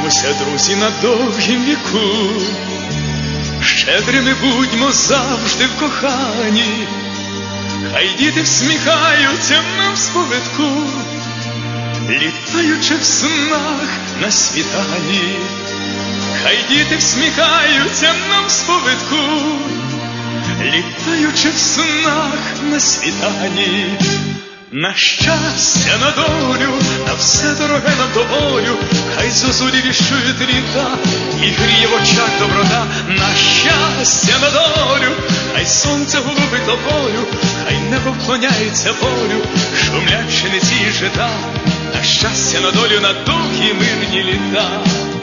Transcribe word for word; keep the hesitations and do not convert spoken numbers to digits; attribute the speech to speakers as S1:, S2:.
S1: Тримаймося, друзі, на довгім віку, щедрими будьмо завжди в коханні, хай діти всміхаються нам в сповитку, літаючи в снах на світанні. Хай діти всміхаються нам в сповитку, літаючи в снах на світанні. На щастя, на долю, на все дороге нам долю, хай зозулі віщують літа і гріє в очах доброта. На щастя, на долю, хай сонце голубить тобою, хай небо вклоняється волю, шумлять пшениці і жита. На щастя, на долю, на довгі мирні літа.